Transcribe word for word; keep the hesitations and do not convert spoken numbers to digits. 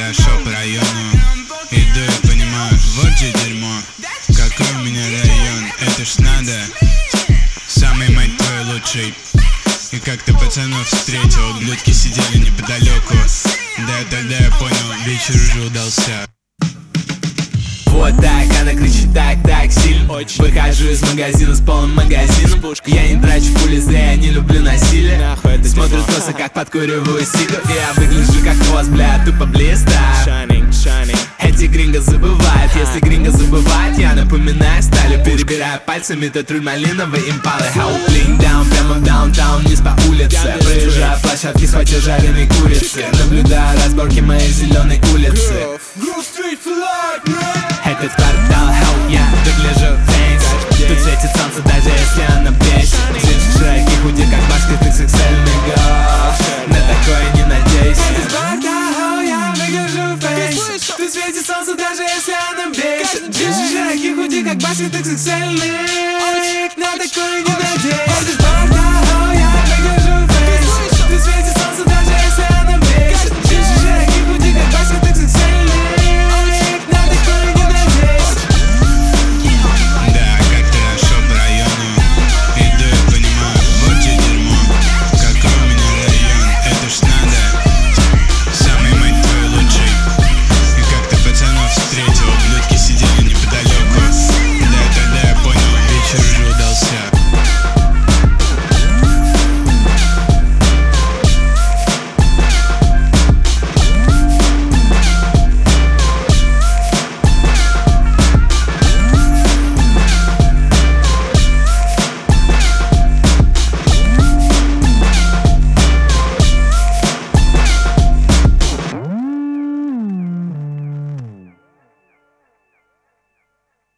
шел по району. Иду и понимаю, вот же дерьмо. Какой у меня район, это ж надо. Самый, мать твой, лучший. И как-то пацанов встретил, ублюдки сидели неподалеку. Да, тогда я понял, вечер уже удался. Вот так, она кричит так, так сильно. Очень. Выхожу из магазина с полным магазином. Я не трачу пули зря, я не люблю насилие. Смотрят косо, как подкуриваю сигару. И я выгляжу как хвост, бля, тупо блистер. Эти гринго забывают, если гринго забывает, я напоминаю сталью. Перебираю пальцами тот руль малиновый импалы. Howling down, прямо в даунтаун, вниз по улице. Проезжаю площадки, схватил жареной курицы. Наблюдаю разборки моей зеленой улицы. Этот квартал, hell yeah, выгляжу фейс. Тут светит солнце, даже если оно бесит. Джинсы широкие, худи, как башка, ты сексуальный гость. На такое не надейся. Этот квартал, hell yeah, выгляжу фейс. Тут светит солнце, даже если оно бесит. Джинсы широкие, худи, как башка, ты сексуальный. На такое не надейся.